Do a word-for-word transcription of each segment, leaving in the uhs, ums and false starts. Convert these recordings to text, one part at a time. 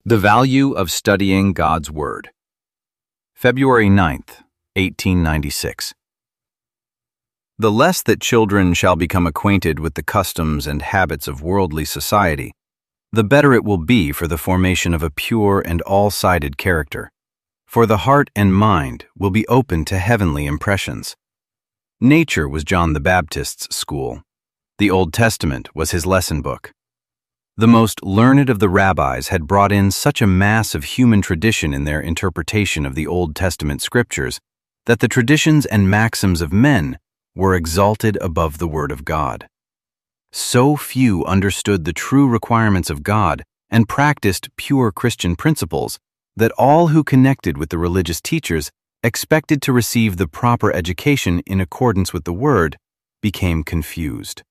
The Value of Studying God's Word. February ninth, eighteen ninety-six. The less that children shall become acquainted with the customs and habits of worldly society, the better it will be for the formation of a pure and all-sided character, for the heart and mind will be open to heavenly impressions. Nature was John the Baptist's school. The Old Testament was his lesson book. The most learned of the rabbis had brought in such a mass of human tradition in their interpretation of the Old Testament scriptures that the traditions and maxims of men were exalted above the Word of God. So few understood the true requirements of God and practiced pure Christian principles that all who connected with the religious teachers expected to receive the proper education in accordance with the Word became confused.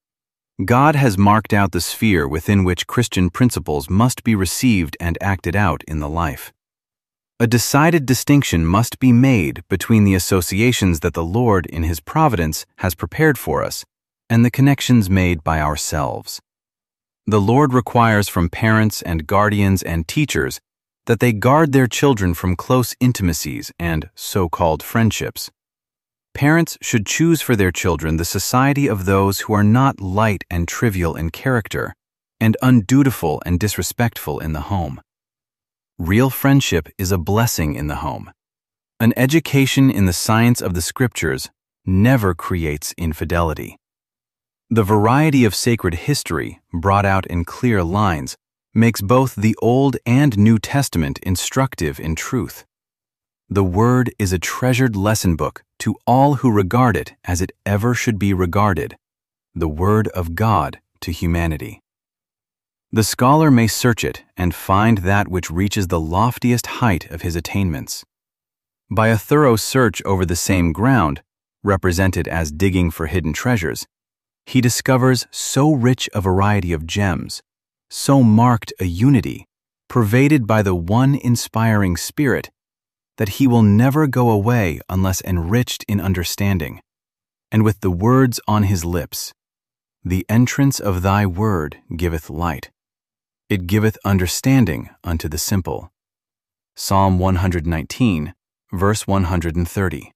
God has marked out the sphere within which Christian principles must be received and acted out in the life. A decided distinction must be made between the associations that the Lord in His providence has prepared for us and the connections made by ourselves. The Lord requires from parents and guardians and teachers that they guard their children from close intimacies and so-called friendships. Parents should choose for their children the society of those who are not light and trivial in character and undutiful and disrespectful in the home. Real friendship is a blessing in the home. An education in the science of the Scriptures never creates infidelity. The variety of sacred history, brought out in clear lines, makes both the Old and New Testament instructive in truth. The Word is a treasured lesson book to all who regard it as it ever should be regarded, the Word of God to humanity. The scholar may search it and find that which reaches the loftiest height of his attainments. By a thorough search over the same ground, represented as digging for hidden treasures, he discovers so rich a variety of gems, so marked a unity, pervaded by the one inspiring Spirit, that he will never go away unless enriched in understanding, and with the words on his lips, "The entrance of thy word giveth light. It giveth understanding unto the simple." Psalm one nineteen, verse one thirty.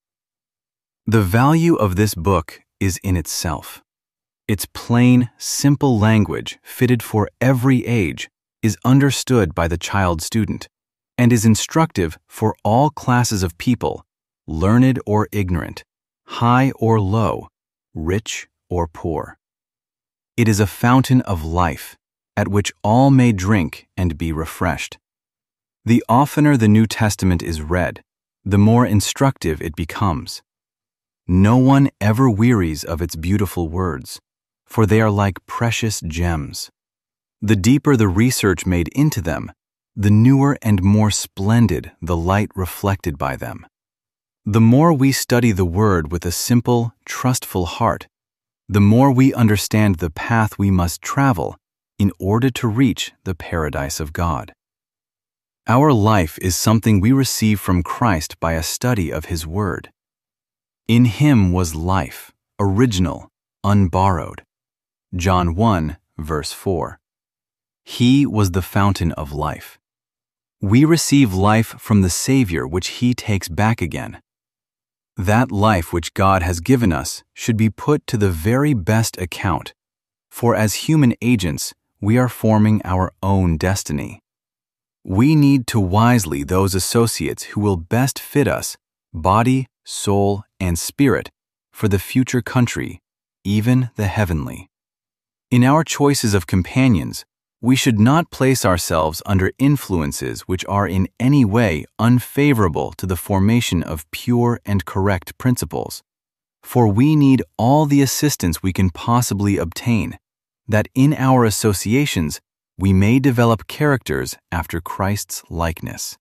The value of this book is in itself. Its plain, simple language, fitted for every age, is understood by the child student, and is instructive for all classes of people, learned or ignorant, high or low, rich or poor. It is a fountain of life, at which all may drink and be refreshed. The oftener the New Testament is read, the more instructive it becomes. No one ever wearies of its beautiful words, for they are like precious gems. The deeper the research made into them, the newer and more splendid the light reflected by them. The more we study the Word with a simple, trustful heart, the more we understand the path we must travel in order to reach the paradise of God. Our life is something we receive from Christ by a study of His Word. In Him was life, original, unborrowed. John one, verse four. He was the fountain of life. We receive life from the Savior which He takes back again. That life which God has given us should be put to the very best account, for as human agents, we are forming our own destiny. We need to wisely those associates who will best fit us, body, soul, and spirit, for the future country, even the heavenly. In our choices of companions, we should not place ourselves under influences which are in any way unfavorable to the formation of pure and correct principles, for we need all the assistance we can possibly obtain, that in our associations we may develop characters after Christ's likeness.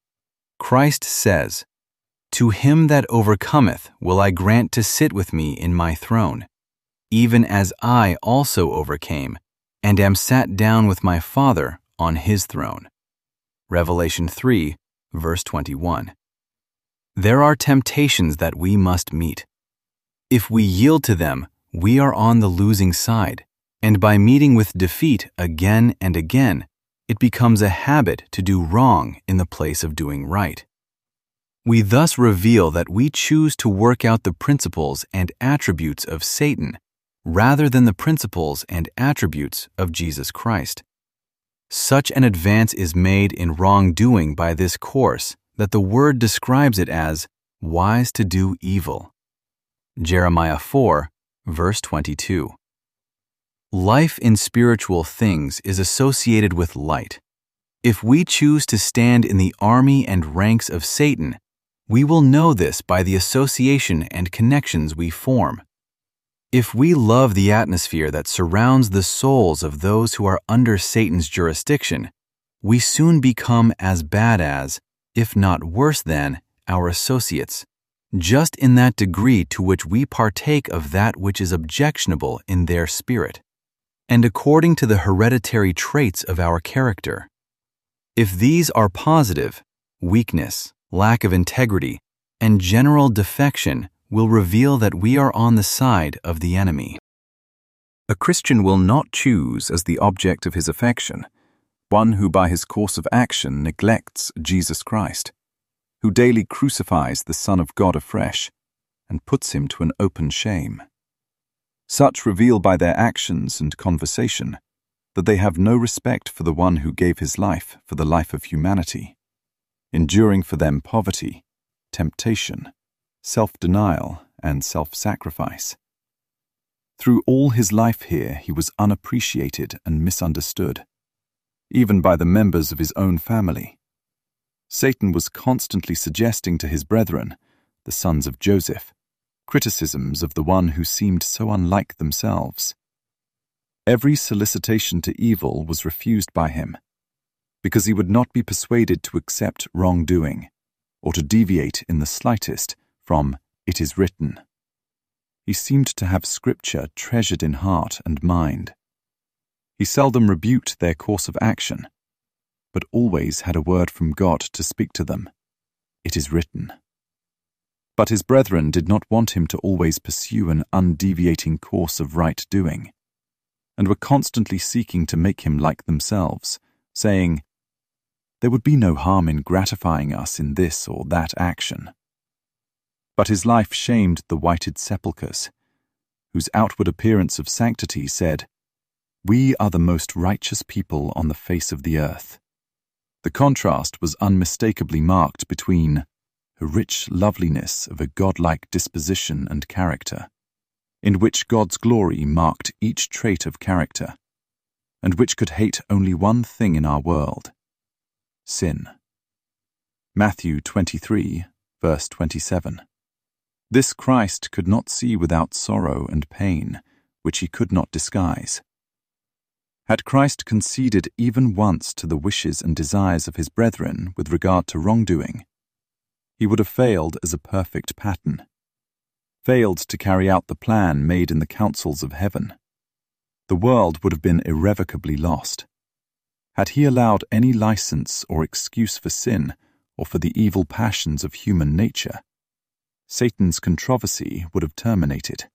Christ says, "To him that overcometh will I grant to sit with me in my throne, even as I also overcame, and am sat down with my Father on His throne." Revelation three, verse twenty-one. There are temptations that we must meet. If we yield to them, we are on the losing side, and by meeting with defeat again and again, it becomes a habit to do wrong in the place of doing right. We thus reveal that we choose to work out the principles and attributes of Satan rather than the principles and attributes of Jesus Christ. Such an advance is made in wrongdoing by this course that the Word describes it as wise to do evil. Jeremiah four, verse twenty-two. Life in spiritual things is associated with light. If we choose to stand in the army and ranks of Satan, we will know this by the association and connections we form. If we love the atmosphere that surrounds the souls of those who are under Satan's jurisdiction, we soon become as bad as, if not worse than, our associates, just in that degree to which we partake of that which is objectionable in their spirit, and according to the hereditary traits of our character. If these are positive, weakness, lack of integrity, and general defection will reveal that we are on the side of the enemy. A Christian will not choose as the object of his affection one who by his course of action neglects Jesus Christ, who daily crucifies the Son of God afresh and puts him to an open shame. Such reveal by their actions and conversation that they have no respect for the one who gave his life for the life of humanity, enduring for them poverty, temptation, self-denial, and self-sacrifice. Through all his life here he was unappreciated and misunderstood, even by the members of his own family. Satan was constantly suggesting to his brethren, the sons of Joseph, criticisms of the one who seemed so unlike themselves. Every solicitation to evil was refused by him, because he would not be persuaded to accept wrongdoing, or to deviate in the slightest from "it is written." He seemed to have Scripture treasured in heart and mind. He seldom rebuked their course of action, but always had a word from God to speak to them. "It is written." But his brethren did not want him to always pursue an undeviating course of right doing, and were constantly seeking to make him like themselves, saying, "There would be no harm in gratifying us in this or that action." But his life shamed the whited sepulchres, whose outward appearance of sanctity said, "We are the most righteous people on the face of the earth." The contrast was unmistakably marked between a rich loveliness of a godlike disposition and character, in which God's glory marked each trait of character, and which could hate only one thing in our world: sin. Matthew twenty-three, verse twenty-seven. This Christ could not see without sorrow and pain, which he could not disguise. Had Christ conceded even once to the wishes and desires of his brethren with regard to wrongdoing, he would have failed as a perfect pattern, failed to carry out the plan made in the councils of heaven. The world would have been irrevocably lost. Had he allowed any license or excuse for sin or for the evil passions of human nature, Satan's controversy would have terminated.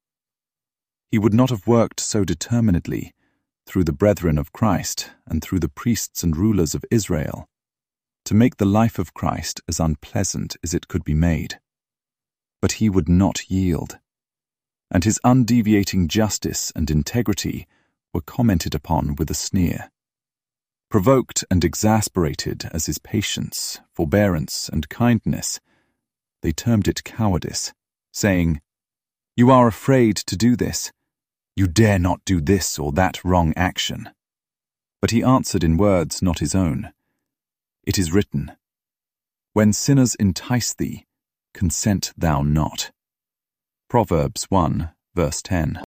He would not have worked so determinedly through the brethren of Christ and through the priests and rulers of Israel to make the life of Christ as unpleasant as it could be made. But he would not yield, and his undeviating justice and integrity were commented upon with a sneer. Provoked and exasperated as his patience, forbearance, and kindness, they termed it cowardice, saying, "You are afraid to do this. You dare not do this or that wrong action." But he answered in words not his own. "It is written, when sinners entice thee, consent thou not." Proverbs one, verse ten.